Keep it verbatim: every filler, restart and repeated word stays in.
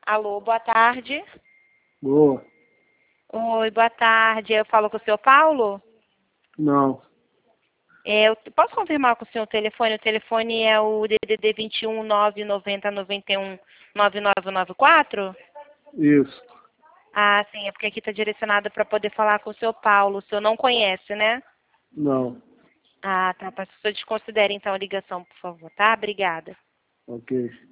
Alô, boa tarde. Boa. Oi, boa tarde. Eu falo com o senhor Paulo? Não. É, eu posso confirmar com o senhor o telefone? O telefone é o D D D vinte e um, nove nove zero, nove um, nove nove nove quatro? Isso. Ah, sim, é porque aqui está direcionado para poder falar com o senhor Paulo. O senhor não conhece, né? Não. Ah, tá. Para que o senhor desconsidere então a ligação, por favor, tá? Obrigada. Ok.